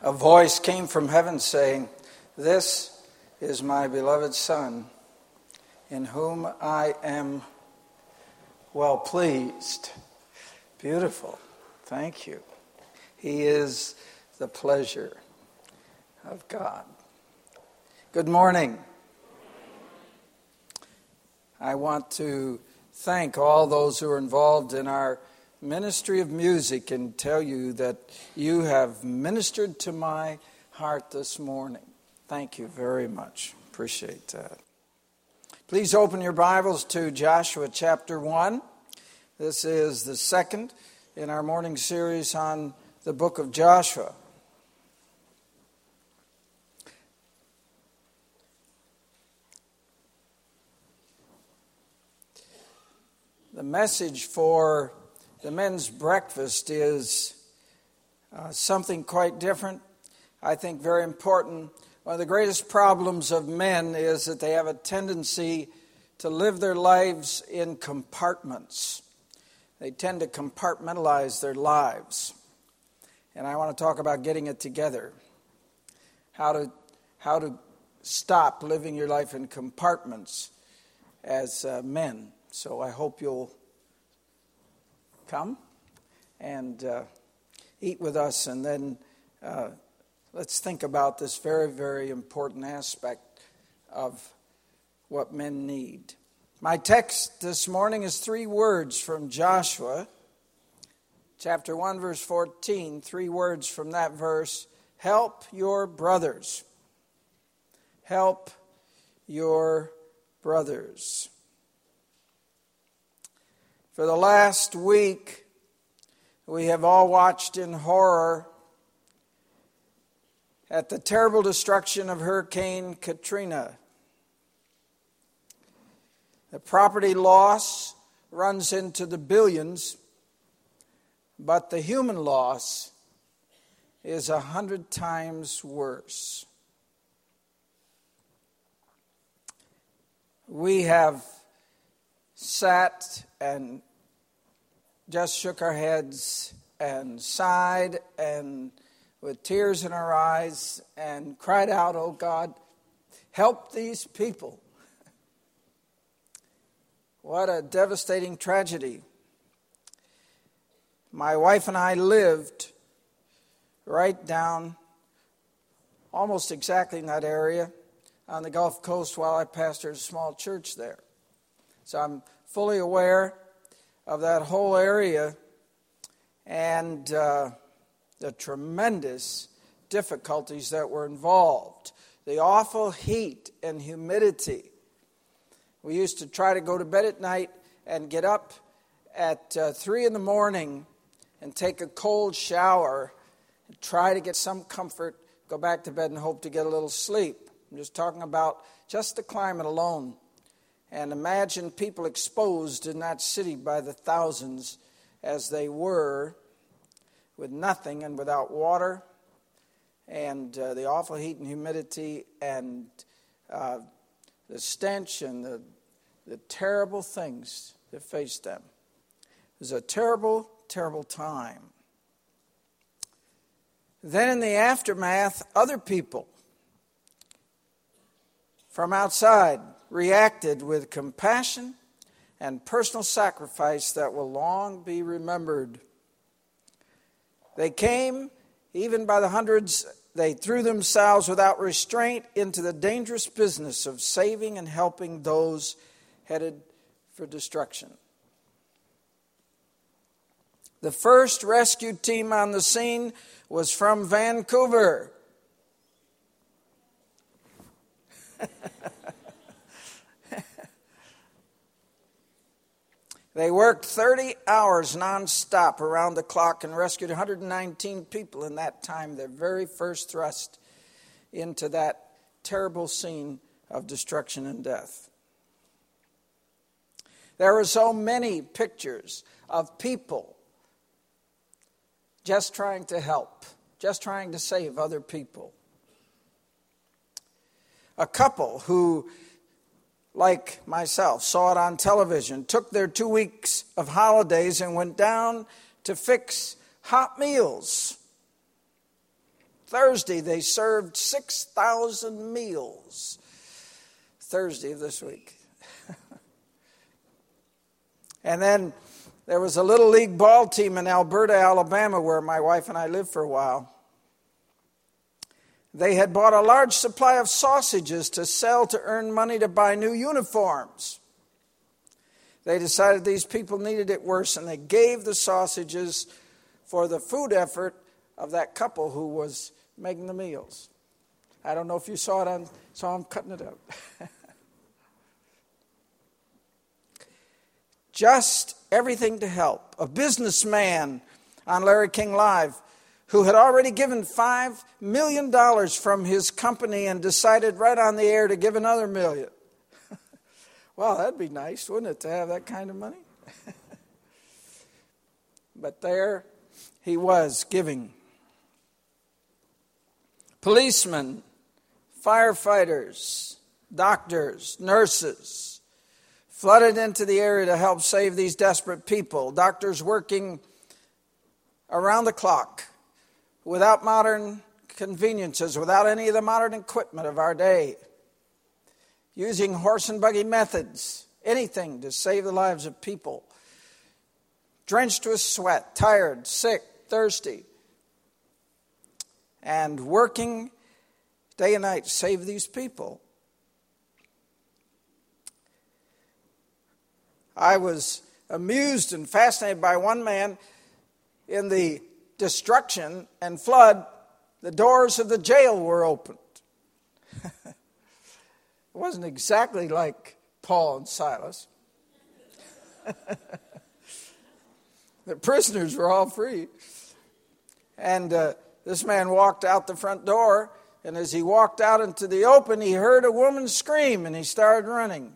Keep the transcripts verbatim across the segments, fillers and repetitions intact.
a voice came from heaven saying, "This is my beloved Son, in whom I am well pleased." Beautiful. Thank you. He is the pleasure of God. Good morning. I want to thank all those who are involved in our ministry of music and tell you that you have ministered to my heart this morning. Thank you very much. Appreciate that. Please open your Bibles to Joshua chapter one. This is the second in our morning series on the book of Joshua. The message for the men's breakfast is uh, something quite different. I think very important. One of the greatest problems of men is that they have a tendency to live their lives in compartments. They tend to compartmentalize their lives. And I want to talk about getting it together. How to, how to stop living your life in compartments as uh, men. So I hope you'll come and uh, eat with us, and then uh, let's think about this very, very important aspect of what men need. My text this morning is three words from Joshua, chapter one, verse fourteen. Three words from that verse: help your brothers. Help your brothers. For the last week, we have all watched in horror at the terrible destruction of Hurricane Katrina. The property loss runs into the billions, but the human loss is a hundred times worse. We have sat and just shook our heads and sighed and with tears in our eyes and cried out, "Oh God, help these people." What a devastating tragedy. My wife and I lived right down, almost exactly in that area, on the Gulf Coast while I pastored a small church there. So I'm fully aware of that whole area and uh, the tremendous difficulties that were involved. The awful heat and humidity. We used to try to go to bed at night and get up at uh, three in the morning and take a cold shower and try to get some comfort, go back to bed and hope to get a little sleep. I'm just talking about just the climate alone. And imagine people exposed in that city by the thousands as they were, with nothing and without water, and uh, the awful heat and humidity and uh, the stench and the, the terrible things that faced them. It was a terrible, terrible time. Then in the aftermath, other people from outside reacted with compassion and personal sacrifice that will long be remembered. They came, even by the hundreds, they threw themselves without restraint into the dangerous business of saving and helping those headed for destruction. The first rescue team on the scene was from Vancouver. They worked thirty hours nonstop around the clock and rescued one hundred nineteen people in that time, their very first thrust into that terrible scene of destruction and death. There were so many pictures of people just trying to help, just trying to save other people. A couple who, like myself, saw it on television, took their two weeks of holidays and went down to fix hot meals Thursday, they served six thousand meals. Thursday of this week. And then there was a little league ball team in Alberta, Alabama, where my wife and I lived for a while. They had bought a large supply of sausages to sell to earn money to buy new uniforms. They decided these people needed it worse, and they gave the sausages for the food effort of that couple who was making the meals. I don't know if you saw it on, saw them cutting it up. Just everything to help. A businessman on Larry King Live who had already given five million dollars from his company and decided right on the air to give another million. Well, that'd be nice, wouldn't it, to have that kind of money? But there he was giving. Policemen, firefighters, doctors, nurses flooded into the area to help save these desperate people. Doctors working around the clock without modern conveniences, without any of the modern equipment of our day, using horse and buggy methods, anything to save the lives of people, drenched with sweat, tired, sick, thirsty, and working day and night to save these people. I was amused and fascinated by one man. In the destruction and flood, the doors of the jail were opened. It wasn't exactly like Paul and Silas. The prisoners were all free. And uh, this man walked out the front door, and as he walked out into the open, he heard a woman scream, and he started running.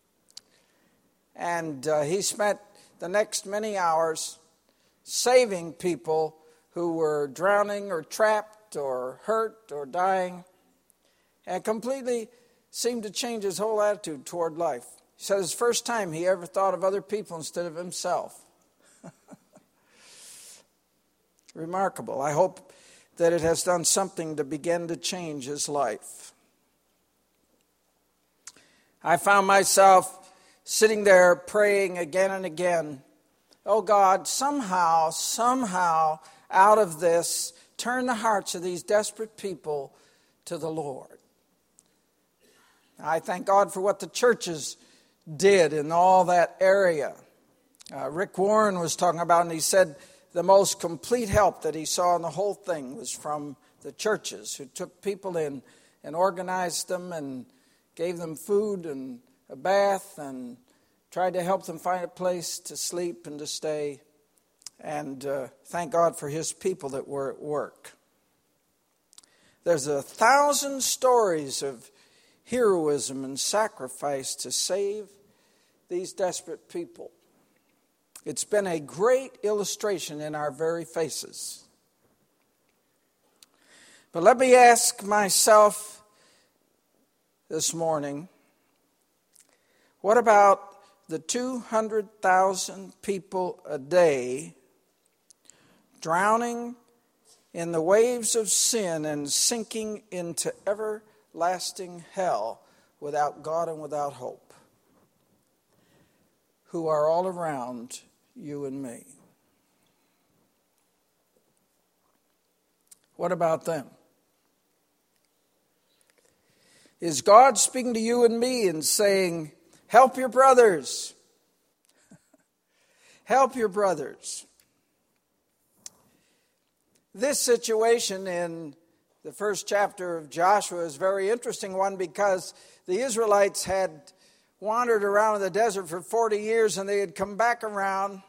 And uh, he spent the next many hours saving people who were drowning or trapped or hurt or dying, and completely seemed to change his whole attitude toward life. He said it's the first time he ever thought of other people instead of himself. Remarkable. I hope that it has done something to begin to change his life. I found myself sitting there praying again and again, oh God, somehow, somehow, out of this, turn the hearts of these desperate people to the Lord. I thank God for what the churches did in all that area. Uh, Rick Warren was talking about, and he said the most complete help that he saw in the whole thing was from the churches who took people in and organized them and gave them food and a bath and tried to help them find a place to sleep and to stay. And uh, thank God for his people that were at work. There's a thousand stories of heroism and sacrifice to save these desperate people. It's been a great illustration in our very faces. But let me ask myself this morning, what about the two hundred thousand people a day drowning in the waves of sin and sinking into everlasting hell without God and without hope, who are all around you and me? What about them? Is God speaking to you and me and saying, help your brothers? Help your brothers. This situation in the first chapter of Joshua is a very interesting one because the Israelites had wandered around in the desert for forty years and they had come back around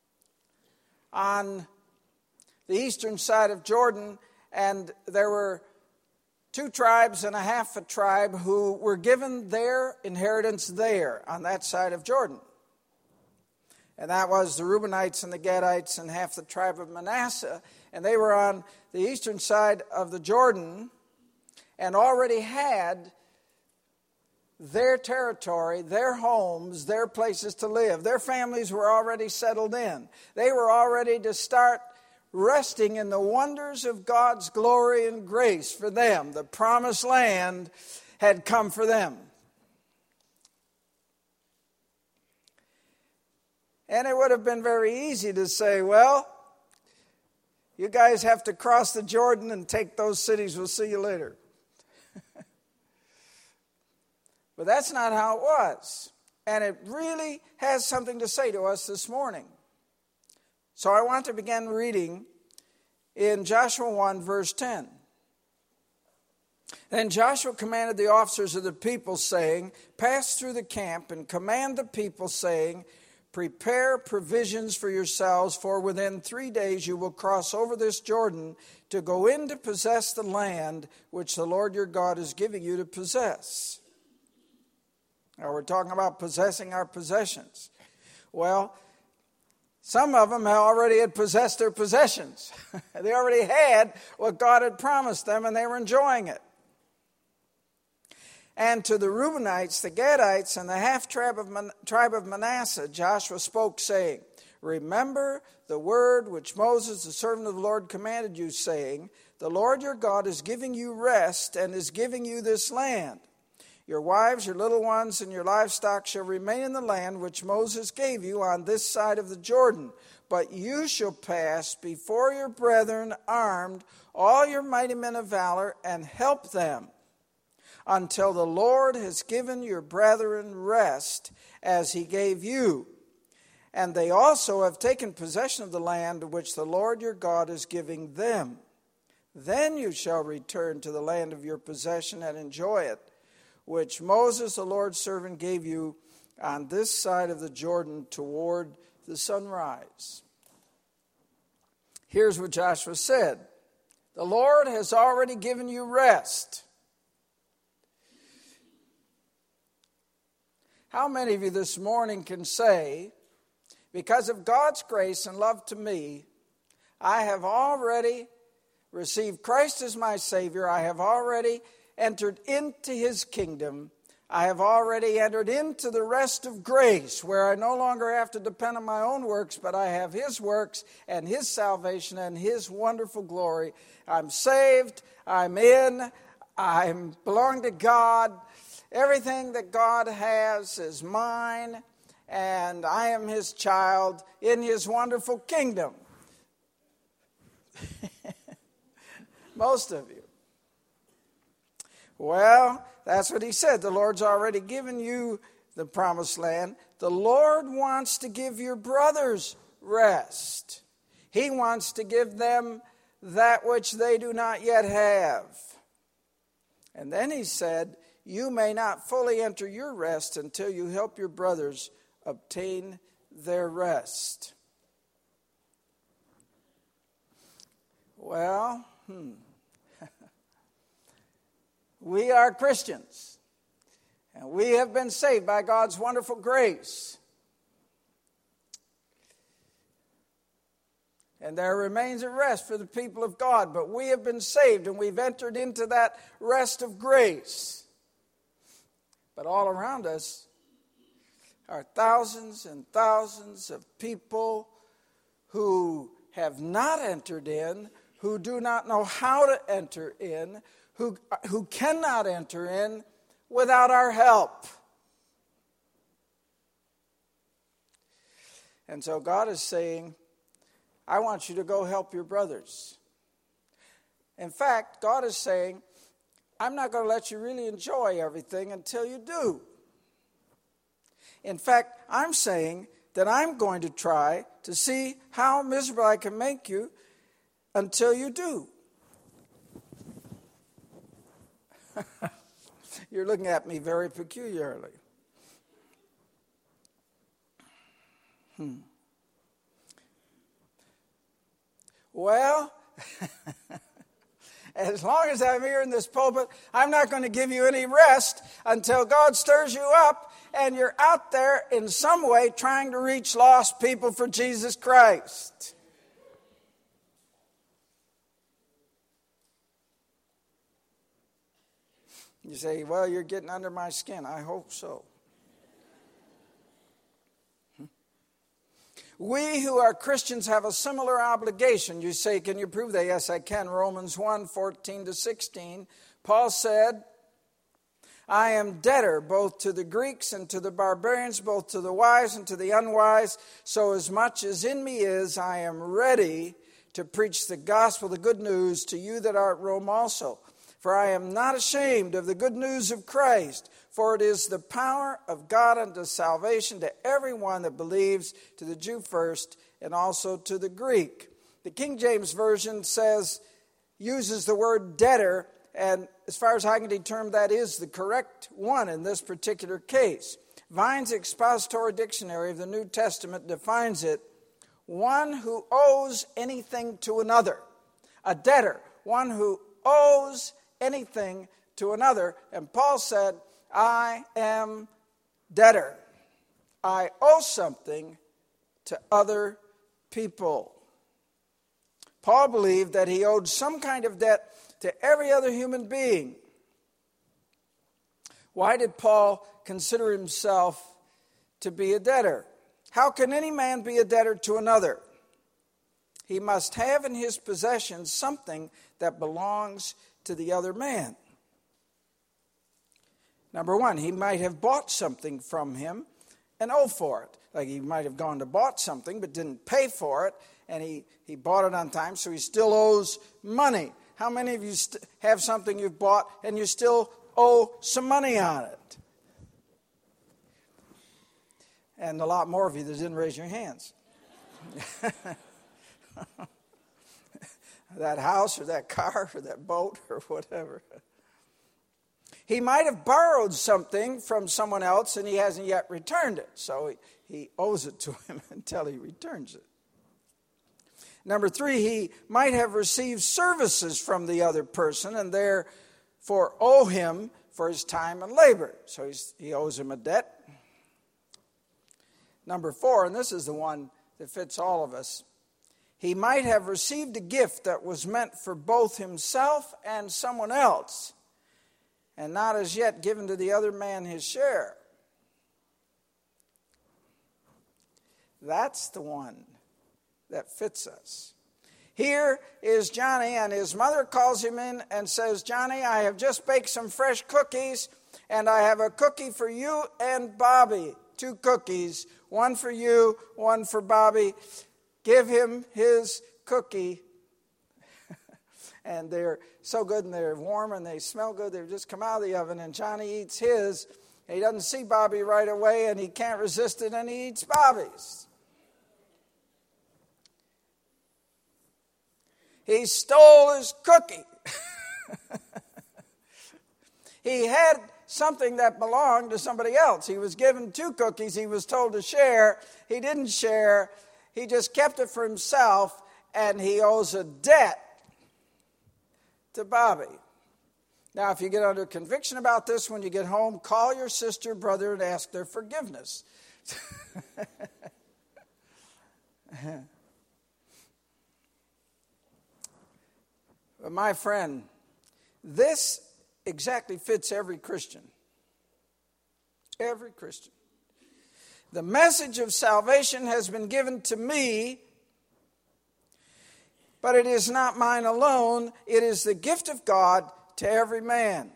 on the eastern side of Jordan, and there were two tribes and a half a tribe who were given their inheritance there on that side of Jordan. And that was the Reubenites and the Gadites and half the tribe of Manasseh. And they were on the eastern side of the Jordan and already had their territory, their homes, their places to live. Their families were already settled in. They were already to start resting in the wonders of God's glory and grace for them. The promised land had come for them. And it would have been very easy to say, well, you guys have to cross the Jordan and take those cities. We'll see you later. But that's not how it was. And it really has something to say to us this morning. So I want to begin reading in Joshua one, verse ten. Then Joshua commanded the officers of the people, saying, pass through the camp and command the people, saying, prepare provisions for yourselves, for within three days you will cross over this Jordan to go in to possess the land which the Lord your God is giving you to possess. Now we're talking about possessing our possessions. Well, some of them already had possessed their possessions. They already had what God had promised them, and they were enjoying it. And to the Reubenites, the Gadites, and the half-tribe of, Man- tribe of Manasseh, Joshua spoke, saying, remember the word which Moses, the servant of the Lord, commanded you, saying, the Lord your God is giving you rest and is giving you this land. Your wives, your little ones, and your livestock shall remain in the land which Moses gave you on this side of the Jordan. But you shall pass before your brethren armed, all your mighty men of valor, and help them, until the Lord has given your brethren rest, as he gave you. And they also have taken possession of the land which the Lord your God is giving them. Then you shall return to the land of your possession and enjoy it, which Moses, the Lord's servant, gave you on this side of the Jordan toward the sunrise. Here's what Joshua said. The Lord has already given you rest. How many of you this morning can say, because of God's grace and love to me, I have already received Christ as my Savior. I have already entered into his kingdom. I have already entered into the rest of grace, where I no longer have to depend on my own works, but I have his works and his salvation and his wonderful glory. I'm saved. I'm in. I belong to God. Everything that God has is mine, and I am his child in his wonderful kingdom. Most of you. Well, that's what he said. The Lord's already given you the promised land. The Lord wants to give your brothers rest. He wants to give them that which they do not yet have. And then he said, you may not fully enter your rest until you help your brothers obtain their rest. Well, hmm. We are Christians, and we have been saved by God's wonderful grace. And there remains a rest for the people of God, but we have been saved, and we've entered into that rest of grace. But all around us are thousands and thousands of people who have not entered in, who do not know how to enter in, who, who cannot enter in without our help. And so God is saying, I want you to go help your brothers. In fact, God is saying, I'm not going to let you really enjoy everything until you do. In fact, I'm saying that I'm going to try to see how miserable I can make you until you do. You're looking at me very peculiarly. Hmm. Well, as long as I'm here in this pulpit, I'm not going to give you any rest until God stirs you up and you're out there in some way trying to reach lost people for Jesus Christ. You say, well, you're getting under my skin. I hope so. We who are Christians have a similar obligation. You say, can you prove that? Yes, I can. Romans one, fourteen to sixteen. Paul said, I am debtor both to the Greeks and to the barbarians, both to the wise and to the unwise. So as much as in me is, I am ready to preach the gospel, the good news, to you that are at Rome also. For I am not ashamed of the good news of Christ, for it is the power of God unto salvation to everyone that believes, to the Jew first, and also to the Greek. The King James Version says, uses the word debtor, and as far as I can determine, that is the correct one in this particular case. Vine's Expository Dictionary of the New Testament defines it, one who owes anything to another. A debtor, one who owes anything to another. And Paul said, I am debtor. I owe something to other people. Paul believed that he owed some kind of debt to every other human being. Why did Paul consider himself to be a debtor? How can any man be a debtor to another? He must have in his possession something that belongs to the other man. Number one, he might have bought something from him and owe for it. Like he might have gone to bought something but didn't pay for it, and he, he bought it on time, so he still owes money. How many of you st- have something you've bought and you still owe some money on it? And a lot more of you that didn't raise your hands. That house or that car or that boat or whatever. He might have borrowed something from someone else and he hasn't yet returned it. So he, he owes it to him until he returns it. Number three, he might have received services from the other person and therefore owe him for his time and labor. So he's, he owes him a debt. Number four, and this is the one that fits all of us, he might have received a gift that was meant for both himself and someone else, and not as yet given to the other man his share. That's the one that fits us. Here is Johnny, and his mother calls him in and says, Johnny, I have just baked some fresh cookies, and I have a cookie for you and Bobby. Two cookies, one for you, one for Bobby. Give him his cookie. And they're so good, and they're warm, and they smell good. They've just come out of the oven, and Johnny eats his. He doesn't see Bobby right away, and he can't resist it, and he eats Bobby's. He stole his cookie. He had something that belonged to somebody else. He was given two cookies. He was told to share. He didn't share. He just kept it for himself, and he owes a debt to Bobby. Now, if you get under conviction about this when you get home, call your sister, brother, and ask their forgiveness. But my friend, this exactly fits every Christian. Every Christian. The message of salvation has been given to me, but it is not mine alone. It is the gift of God to every man.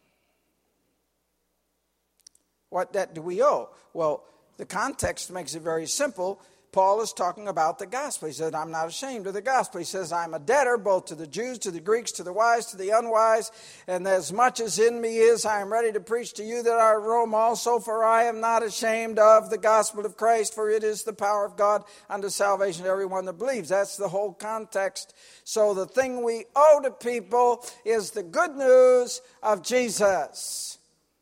What debt do we owe? Well, the context makes it very simple. Paul is talking about the gospel. He said, I'm not ashamed of the gospel. He says, I'm a debtor both to the Jews, to the Greeks, to the wise, to the unwise. And as much as in me is, I am ready to preach to you that are at Rome also. For I am not ashamed of the gospel of Christ, for it is the power of God unto salvation to everyone that believes. That's the whole context. So the thing we owe to people is the good news of Jesus.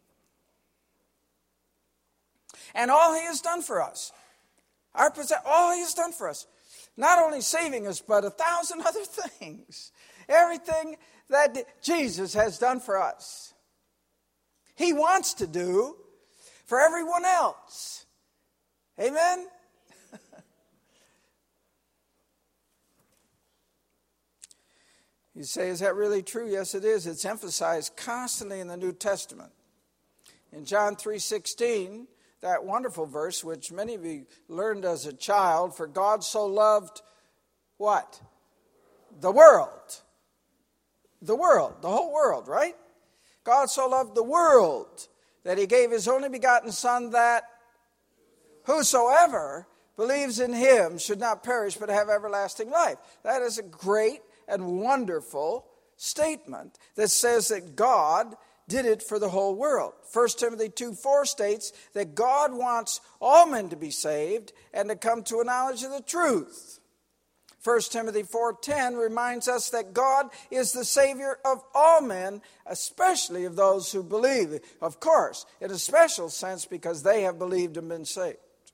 And all he has done for us. Our possess- all he has done for us. Not only saving us, but a thousand other things. Everything that Jesus has done for us, he wants to do for everyone else. Amen? You say, is that really true? Yes, it is. It's emphasized constantly in the New Testament. In John three sixteen, that wonderful verse, which many of you learned as a child, for God so loved what? The world. The world, the whole world, right? God so loved the world that he gave his only begotten Son, that whosoever believes in him should not perish but have everlasting life. That is a great and wonderful statement that says that God did it for the whole world. First Timothy two four states that God wants all men to be saved and to come to a knowledge of the truth. First Timothy four ten reminds us that God is the Savior of all men, especially of those who believe. Of course, in a special sense, because they have believed and been saved.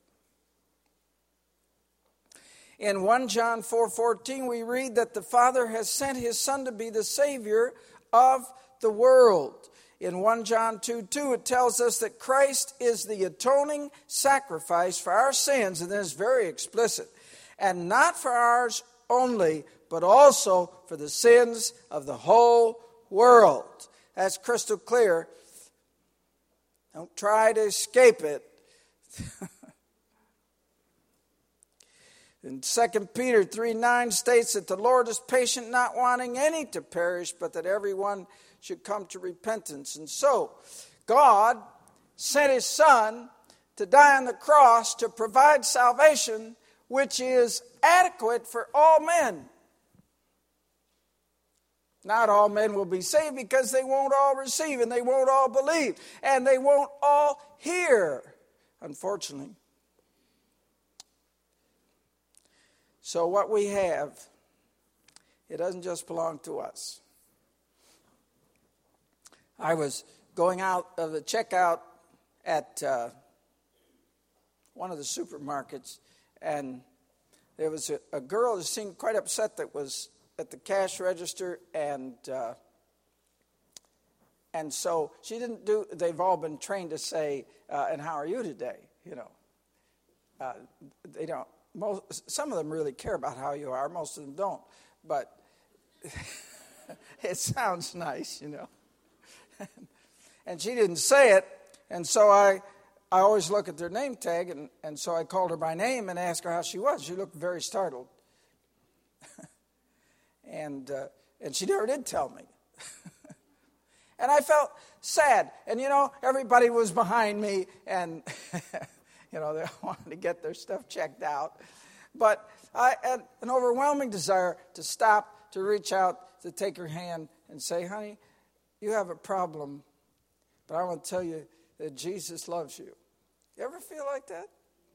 In First John four fourteen, we read that the Father has sent his Son to be the Savior of the world. In First John two two, it tells us that Christ is the atoning sacrifice for our sins, and this is very explicit. And not for ours only, but also for the sins of the whole world. That's crystal clear. Don't try to escape it. And Second Peter three nine states that the Lord is patient, not wanting any to perish, but that everyone should come to repentance. And so, God sent his Son to die on the cross to provide salvation, which is adequate for all men. Not all men will be saved because they won't all receive and they won't all believe and they won't all hear, unfortunately. So what we have, it doesn't just belong to us. I was going out of the checkout at uh, one of the supermarkets, and there was a, a girl who seemed quite upset that was at the cash register, and uh, and so she didn't do. They've all been trained to say, uh, "And how are you today?" You know, uh, they don't. Most, some of them really care about how you are. Most of them don't, but it sounds nice, you know. And she didn't say it, and so I. I always look at their name tag, and, and so I called her by name and asked her how she was. She looked very startled. and uh, and she never did tell me. And I felt sad. And, you know, everybody was behind me, and, you know, they wanted to get their stuff checked out. But I had an overwhelming desire to stop, to reach out, to take her hand and say, honey, you have a problem, but I want to tell you that Jesus loves you. You ever feel like that?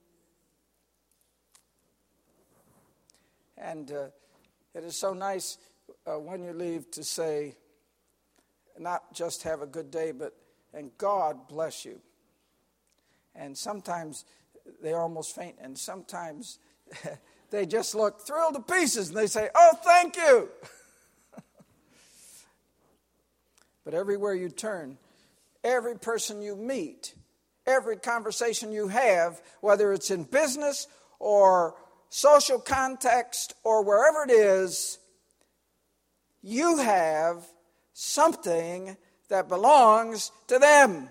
And uh, it is so nice uh, when you leave to say, not just have a good day, but, and God bless you. And sometimes they almost faint, and sometimes they just look thrilled to pieces, and they say, oh, thank you. But everywhere you turn, every person you meet, every conversation you have, whether it's in business or social context or wherever it is, you have something that belongs to them.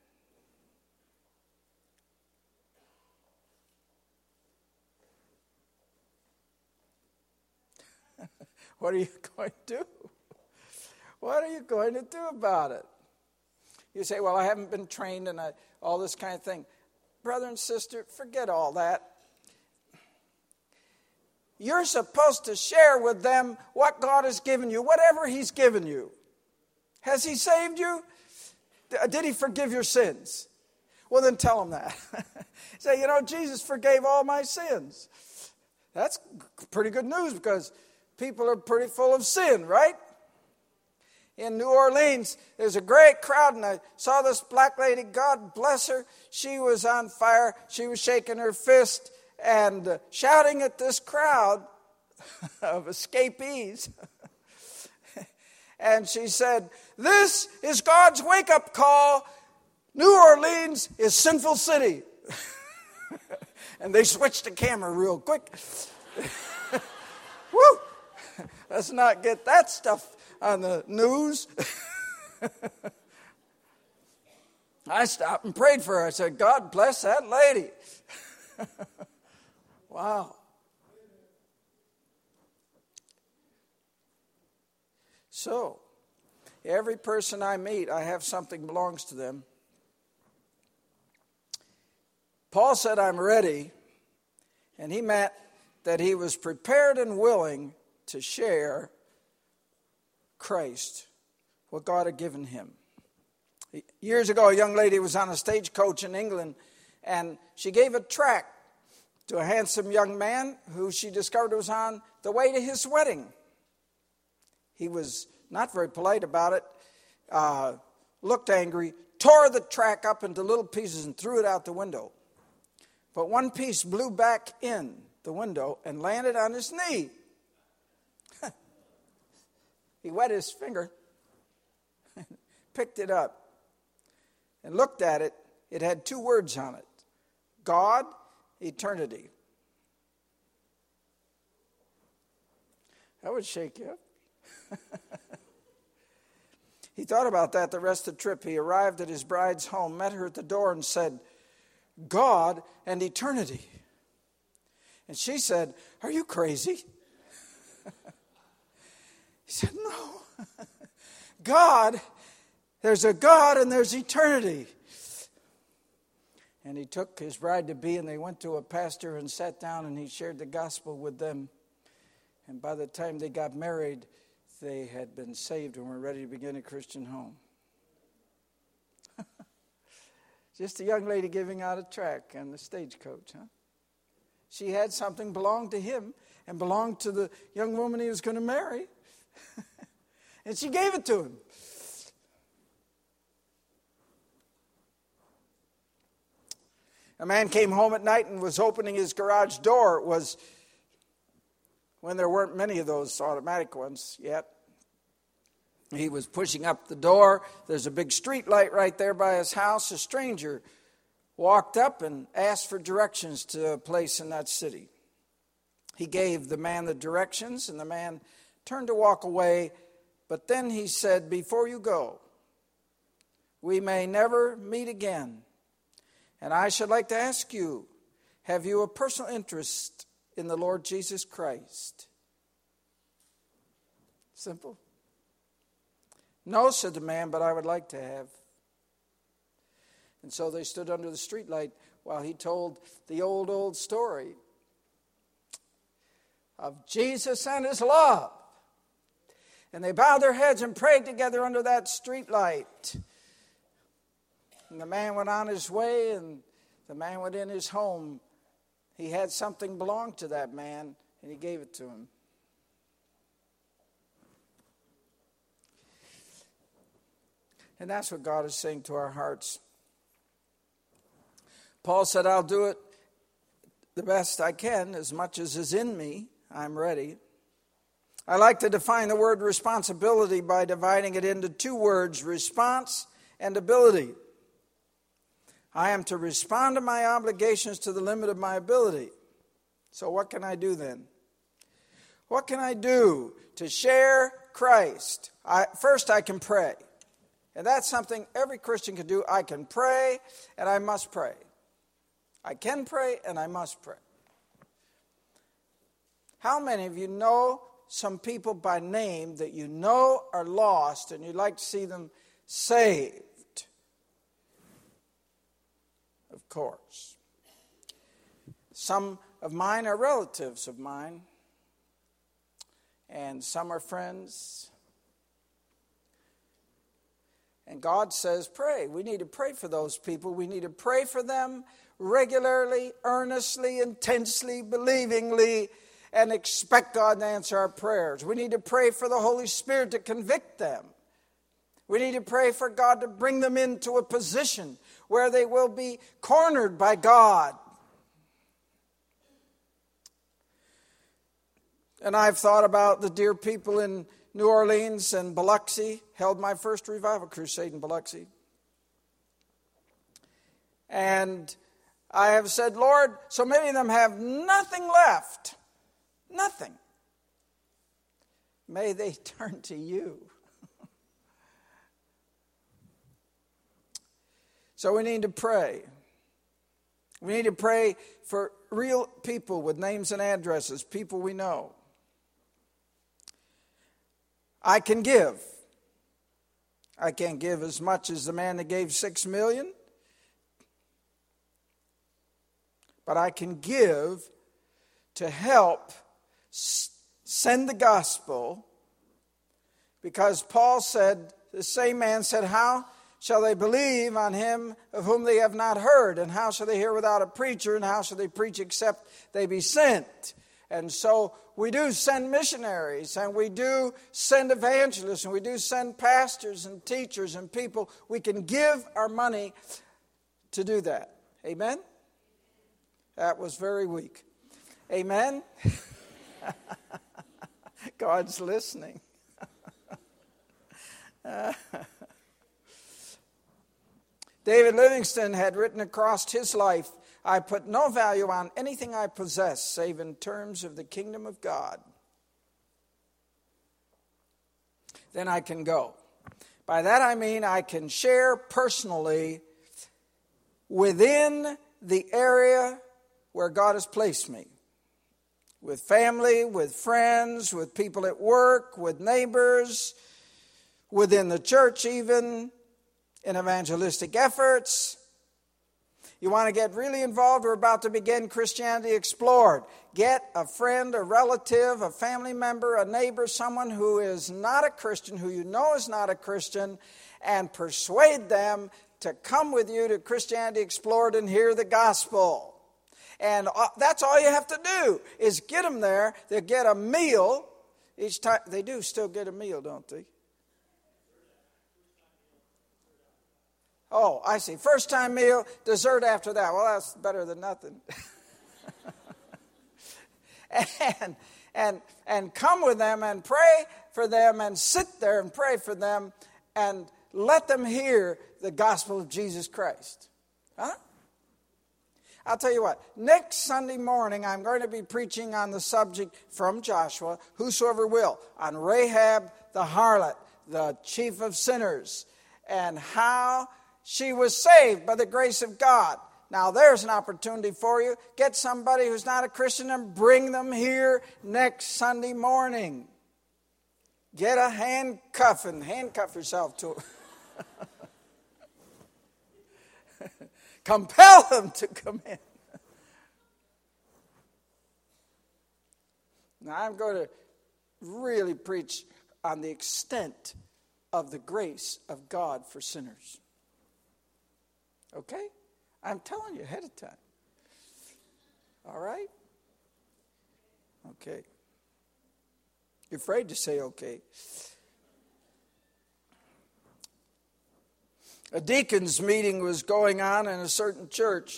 What are you going to do? What are you going to do about it? You say, well, I haven't been trained and I, all this kind of thing. Brother and sister, forget all that. You're supposed to share with them what God has given you, whatever he's given you. Has he saved you? Did he forgive your sins? Well, then tell them that. Say, you know, Jesus forgave all my sins. That's pretty good news because people are pretty full of sin, right? In New Orleans, there's a great crowd, and I saw this black lady, God bless her. She was on fire. She was shaking her fist and uh, shouting at this crowd of escapees. And she said, this is God's wake-up call. New Orleans is sinful city. And they switched the camera real quick. Woo! Let's not get that stuff on the news. I stopped and prayed for her. I said, God bless that lady. Wow. So, every person I meet, I have something belongs to them. Paul said, I'm ready, and he meant that he was prepared and willing to share Christ, what God had given him. Years ago, a young lady was on a stagecoach in England, and she gave a tract to a handsome young man who she discovered was on the way to his wedding. He was not very polite about it, uh, looked angry, tore the tract up into little pieces and threw it out the window. But one piece blew back in the window and landed on his knee. He wet his finger, picked it up, and looked at it. It had two words on it: God, eternity. That would shake you up. He thought about that the rest of the trip. He arrived at his bride's home, met her at the door, and said, God and eternity. And she said, are you crazy? He said, no. God, there's a God and there's eternity. And he took his bride-to-be and they went to a pastor and sat down and he shared the gospel with them. And by the time they got married, they had been saved and were ready to begin a Christian home. Just a young lady giving out a tract on the stagecoach, huh? She had something belonged to him and belonged to the young woman he was going to marry. And she gave it to him. A man came home at night and was opening his garage door. It was when there weren't many of those automatic ones yet. He was pushing up the door. There's a big street light right there by his house. A stranger walked up and asked for directions to a place in that city. He gave the man the directions, and the man turned to walk away. But then he said, before you go, we may never meet again. And I should like to ask you, have you a personal interest in the Lord Jesus Christ? Simple. No, said the man, but I would like to have. And so they stood under the streetlight while he told the old, old story of Jesus and his love. And they bowed their heads and prayed together under that streetlight. And the man went on his way, and the man went in his home. He had something belonged to that man, and he gave it to him. And that's what God is saying to our hearts. Paul said, I'll do it the best I can, as much as is in me. I'm ready. I like to define the word responsibility by dividing it into two words, response and ability. I am to respond to my obligations to the limit of my ability. So what can I do then? What can I do to share Christ? I, first, I can pray. And that's something every Christian can do. I can pray, and I must pray. I can pray, and I must pray. How many of you know some people by name that you know are lost, and you'd like to see them saved? Of course. Some of mine are relatives of mine, and some are friends. And God says, pray. We need to pray for those people. We need to pray for them regularly, earnestly, intensely, believingly, and expect God to answer our prayers. We need to pray for the Holy Spirit to convict them. We need to pray for God to bring them into a position where they will be cornered by God. And I've thought about the dear people in New Orleans and Biloxi. Held my first revival crusade in Biloxi. And I have said, Lord, so many of them have nothing left. Nothing. May they turn to you. So we need to pray. We need to pray for real people with names and addresses, people we know. I can give. I can't give as much as the man that gave six million. But I can give to help send the gospel, because Paul said, the same man said, how shall they believe on him of whom they have not heard? And how shall they hear without a preacher? And how shall they preach except they be sent? And so we do send missionaries, and we do send evangelists, and we do send pastors and teachers and people. We can give our money to do that. Amen? That was very weak. Amen? God's listening. uh, David Livingstone had written across his life, I put no value on anything I possess save in terms of the kingdom of God. Then I can go. By that I mean I can share personally within the area where God has placed me. With family, with friends, with people at work, with neighbors, within the church even, in evangelistic efforts. You want to get really involved? We're about to begin Christianity Explored. Get a friend, a relative, a family member, a neighbor, someone who is not a Christian, who you know is not a Christian, and persuade them to come with you to Christianity Explored and hear the gospel. And that's all you have to do, is get them there. They get a meal each time. They do still get a meal, don't they? Oh, I see. First time meal, dessert after that. Well, that's better than nothing. and, and, and come with them and pray for them and sit there and pray for them and let them hear the gospel of Jesus Christ. Huh? I'll tell you what, next Sunday morning I'm going to be preaching on the subject from Joshua, whosoever will, on Rahab the harlot, the chief of sinners, and how she was saved by the grace of God. Now there's an opportunity for you. Get somebody who's not a Christian and bring them here next Sunday morning. Get a handcuff and handcuff yourself to it. Compel them to come in. Now I'm going to really preach on the extent of the grace of God for sinners. Okay? I'm telling you ahead of time. All right? Okay. You're afraid to say okay. A deacons meeting was going on in a certain church.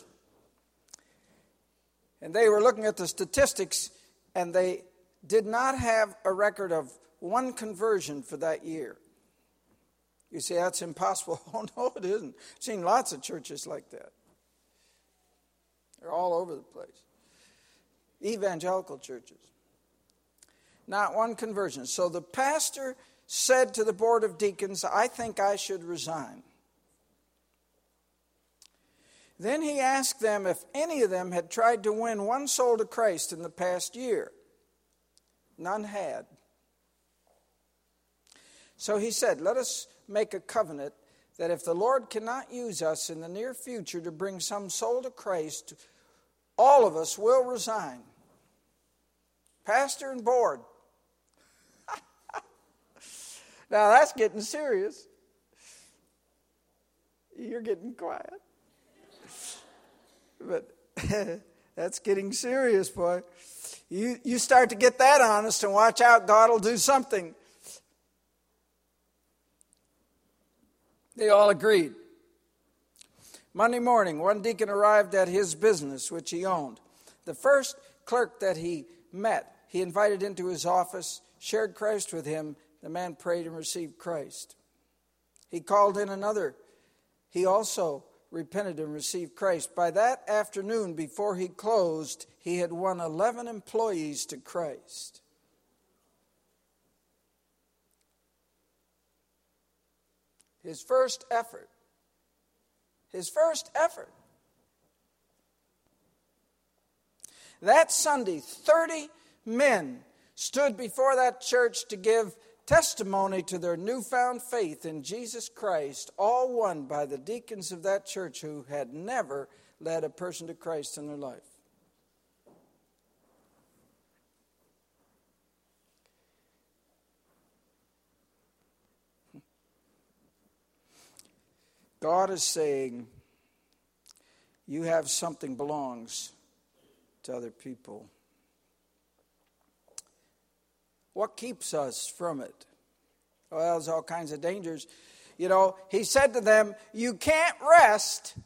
And they were looking at the statistics, and they did not have a record of one conversion for that year. You say, that's impossible. Oh, no, it isn't. I've seen lots of churches like that. They're all over the place. Evangelical churches. Not one conversion. So the pastor said to the board of deacons, I think I should resign. Then he asked them if any of them had tried to win one soul to Christ in the past year. None had. So he said, let us make a covenant that if the Lord cannot use us in the near future to bring some soul to Christ, all of us will resign. Pastor and board. Now that's getting serious. You're getting quiet. But that's getting serious, boy. You, you start to get that honest and watch out, God will do something. They all agreed. Monday morning, one deacon arrived at his business, which he owned. The first clerk that he met, he invited into his office, shared Christ with him. The man prayed and received Christ. He called in another. He also repented and received Christ. By that afternoon, before he closed, he had won eleven employees to Christ. His first effort, his first effort. That Sunday, thirty men stood before that church to give testimony to their newfound faith in Jesus Christ, all won by the deacons of that church who had never led a person to Christ in their life. God is saying, you have something belongs to other people. What keeps us from it? Well, there's all kinds of dangers. You know, he said to them, you can't rest.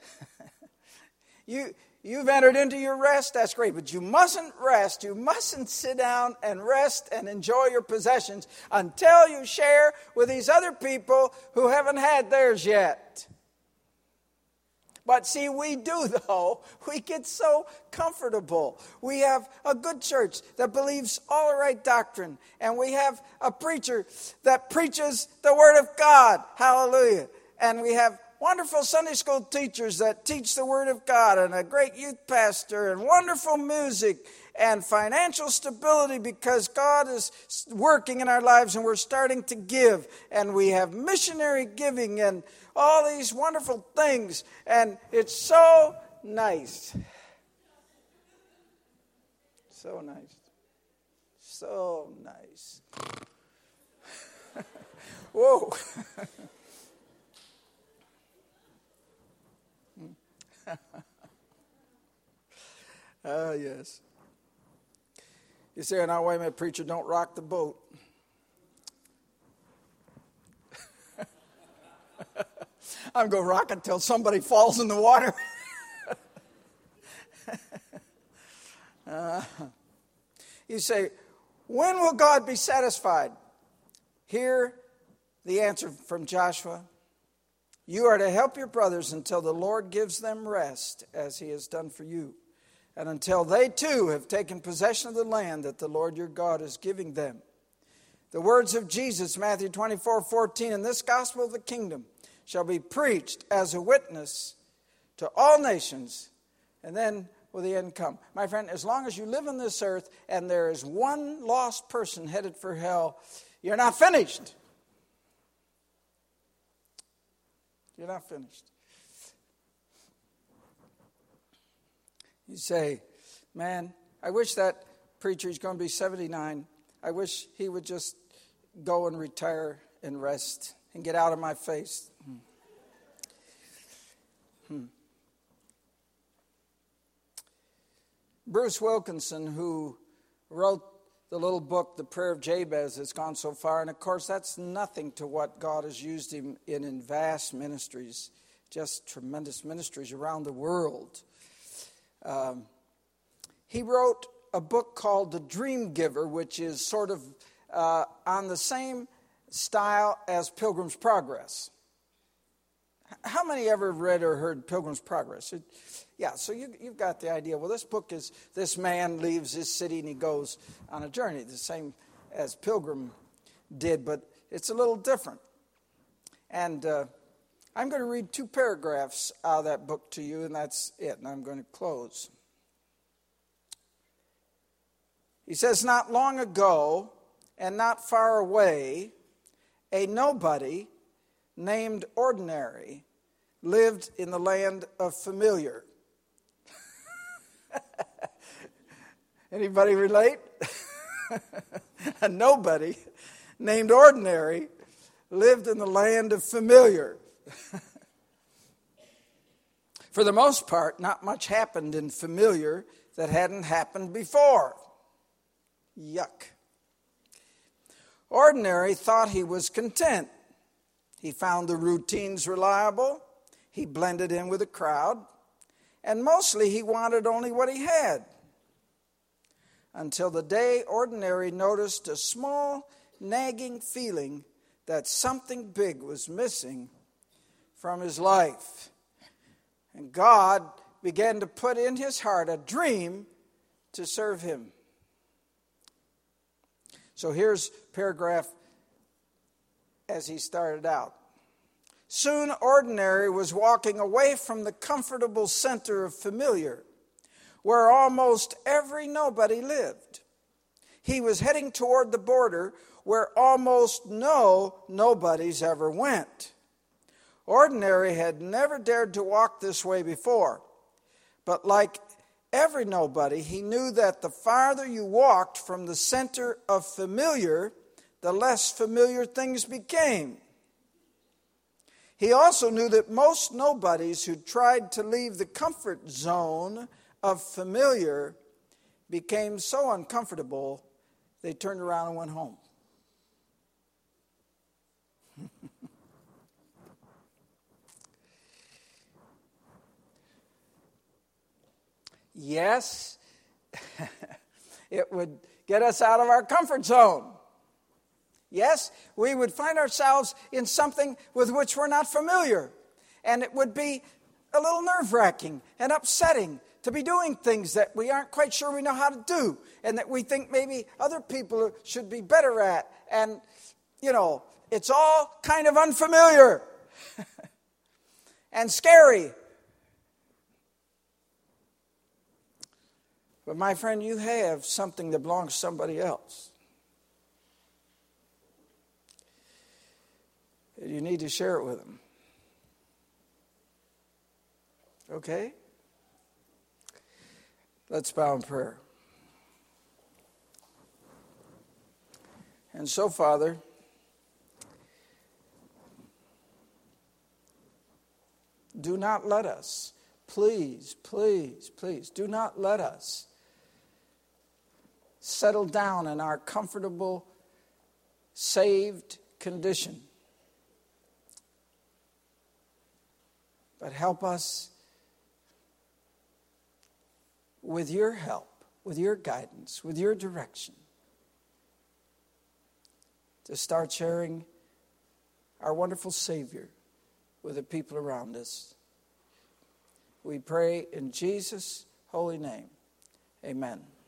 you, you've entered into your rest, that's great, but you mustn't rest. You mustn't sit down and rest and enjoy your possessions until you share with these other people who haven't had theirs yet. But see, we do, though. We get so comfortable. We have a good church that believes all the right doctrine. And we have a preacher that preaches the Word of God. Hallelujah. And we have wonderful Sunday school teachers that teach the Word of God. And a great youth pastor. And wonderful music. And financial stability because God is working in our lives and we're starting to give. And we have missionary giving and all these wonderful things, and it's so nice. So nice. So nice. Whoa. Ah, uh, yes. You say, now wait a minute, preacher, don't rock the boat. I'm going to rock until somebody falls in the water. uh, you say, when will God be satisfied? Hear the answer from Joshua. You are to help your brothers until the Lord gives them rest, as he has done for you, and until they too have taken possession of the land that the Lord your God is giving them. The words of Jesus, Matthew twenty-four fourteen, in this gospel of the kingdom shall be preached as a witness to all nations, and then will the end come. My friend, as long as you live on this earth and there is one lost person headed for hell, you're not finished. You're not finished. You say, man, I wish that preacher, he's going to be seventy-nine, I wish he would just go and retire and rest and get out of my face. Hmm. Hmm. Bruce Wilkinson, who wrote the little book, The Prayer of Jabez, has gone so far. And of course, that's nothing to what God has used him in in vast ministries, just tremendous ministries around the world. Um, he wrote a book called The Dream Giver, which is sort of uh, on the same style as Pilgrim's Progress. How many ever read or heard Pilgrim's Progress? It, yeah, so you, you've got the idea. Well, this book is, this man leaves his city and he goes on a journey, the same as Pilgrim did, but it's a little different. And uh, I'm going to read two paragraphs out of that book to you, and that's it, and I'm going to close. He says, not long ago and not far away, a nobody named Ordinary lived in the land of Familiar. Anybody relate? A nobody named Ordinary lived in the land of Familiar. For the most part, not much happened in Familiar that hadn't happened before. Yuck. Ordinary thought he was content. He found the routines reliable. He blended in with the crowd. And mostly he wanted only what he had. Until the day Ordinary noticed a small, nagging feeling that something big was missing from his life. And God began to put in his heart a dream to serve him. So here's paragraph as he started out. Soon Ordinary was walking away from the comfortable center of Familiar, where almost every nobody lived. He was heading toward the border where almost no nobodies ever went. Ordinary had never dared to walk this way before, but like every nobody, he knew that the farther you walked from the center of Familiar, the less familiar things became. He also knew that most nobodies who tried to leave the comfort zone of Familiar became so uncomfortable they turned around and went home. Yes, it would get us out of our comfort zone. Yes, we would find ourselves in something with which we're not familiar. And it would be a little nerve-wracking and upsetting to be doing things that we aren't quite sure we know how to do and that we think maybe other people should be better at. And, you know, it's all kind of unfamiliar and scary. But my friend, you have something that belongs to somebody else. You need to share it with them. Okay? Let's bow in prayer. And so, Father, do not let us, please, please, please, do not let us settle down in our comfortable, saved condition. But help us with your help, with your guidance, with your direction, to start sharing our wonderful Savior with the people around us. We pray in Jesus' holy name. Amen.